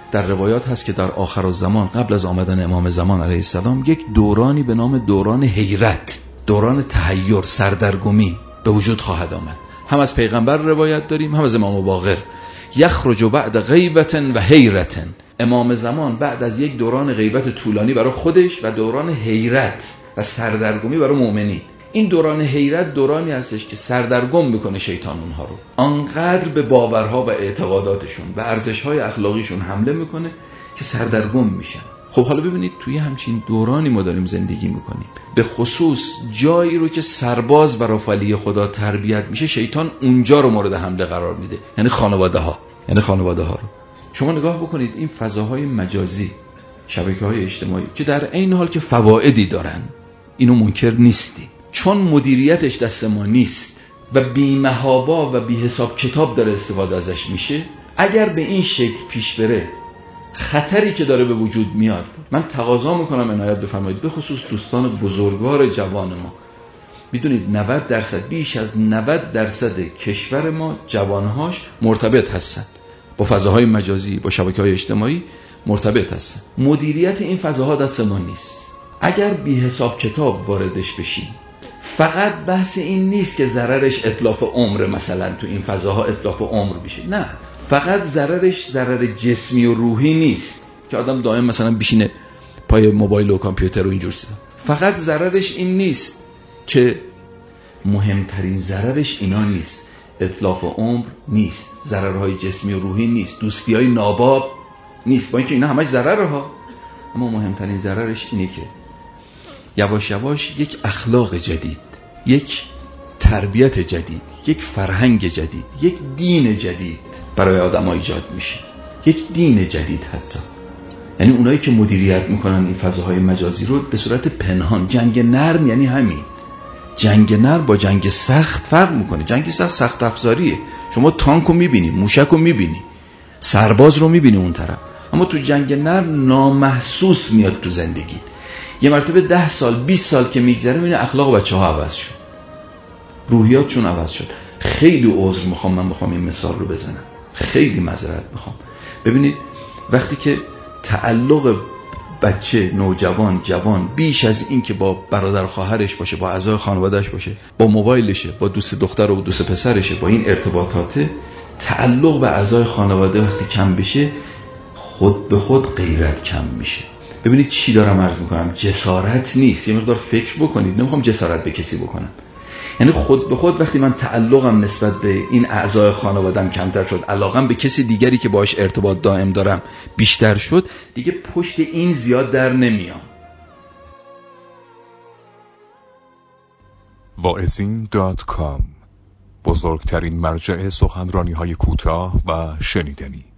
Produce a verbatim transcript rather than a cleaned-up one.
در روایات هست که در آخر الزمان قبل از آمدن امام زمان علیه السلام یک دورانی به نام دوران حیرت، دوران تحیر، سردرگمی به وجود خواهد آمد. هم از پیغمبر روایت داریم هم از امام باقر. یخرج بعد غیبت و حیرت، امام زمان بعد از یک دوران غیبت طولانی برای خودش و دوران حیرت و سردرگمی برای مؤمنین. این دوران حیرت دورانی هستش که سردرگم میکنه شیطان اونها رو، آنقدر به باورها و اعتقاداتشون و ارزش‌های اخلاقیشون حمله میکنه که سردرگم میشن. خب حالا ببینید توی همچین دورانی ما داریم زندگی میکنیم، به خصوص جایی رو که سرباز برای ولی خدا تربیت میشه، شیطان اونجا رو مورد حمله قرار میده، یعنی خانواده ها یعنی خانواده ها رو. شما نگاه بکنید این فضاهای مجازی، شبکه‌های اجتماعی که در عین حال که فوایدی دارن، اینو منکر نیستیم، چون مدیریتش دست ما نیست و بی‌محابا و بی حساب کتاب داره استفاده ازش میشه، اگر به این شکل پیش بره خطری که داره به وجود میاد، من تقاضا میکنم عنایت بفرمایید، به خصوص دوستان بزرگوار جوان ما. میدونید نود درصد، بیش از نود درصد کشور ما جوانهاش مرتبط هستن با فضاهای مجازی، با شبکه‌های اجتماعی مرتبط هستن. مدیریت این فضاها دست ما نیست. اگر بی حساب کتاب واردش بشیم، فقط بحث این نیست که ضررش اتلاف عمر، مثلا تو این فضاها اتلاف عمر بشه، نه، فقط ضررش ضرر جسمی و روحی نیست که آدم دائم مثلا بشینه پای موبایل و کامپیوتر و اینجور چیزا. فقط ضررش این نیست که مهمترین ضررش اینا نیست، اتلاف عمر نیست، ضررهای جسمی و روحی نیست، دوستی‌های ناباب نیست، با اینکه اینا همش ضرره ها، اما مهمترین ضررش اینه که یواش یواش یک اخلاق جدید، یک تربیت جدید، یک فرهنگ جدید، یک دین جدید برای آدم‌ها ایجاد میشه. یک دین جدید حتی. یعنی اونایی که مدیریت میکنن این فضاهای مجازی رو به صورت پنهان، جنگ نرم یعنی همین. جنگ نرم با جنگ سخت فرق میکنه. جنگ سخت سخت افزاریه. شما تانک رو میبینی، موشک رو میبینی، سرباز رو میبینی اون طرف. اما تو جنگ نرم نامحسوس میاد تو زندگی. یه مرتبه ده سال بیست سال که میگذره میبینی اخلاق بچه‌ها عوض شد، روحیات چون عوض شد. خیلی عذر میخوام، من میخوام این مثال رو بزنم، خیلی معذرت میخوام. ببینید وقتی که تعلق بچه، نوجوان، جوان بیش از این که با برادر خواهرش باشه، با اعضای خانوادهش باشه، با موبایلشه، با دوست دختر و دوست پسرشه، با این ارتباطاته، تعلق به اعضای خانواده وقتی کم بشه، خود به خود غیرت کم میشه. ببینید چی دارم عرض میکنم، جسارت نیست، یه مقدار فکر بکنید، نمیخوام جسارت به کسی بکنم، یعنی خود به خود وقتی من تعلقم نسبت به این اعضای خانوادم کمتر شد، علاقم به کسی دیگری که باهاش ارتباط دائم دارم بیشتر شد، دیگه پشت این زیاد در نمیام. واعظین دات کام، بزرگترین مرجع سخنرانی‌های کوتاه و شنیدنی.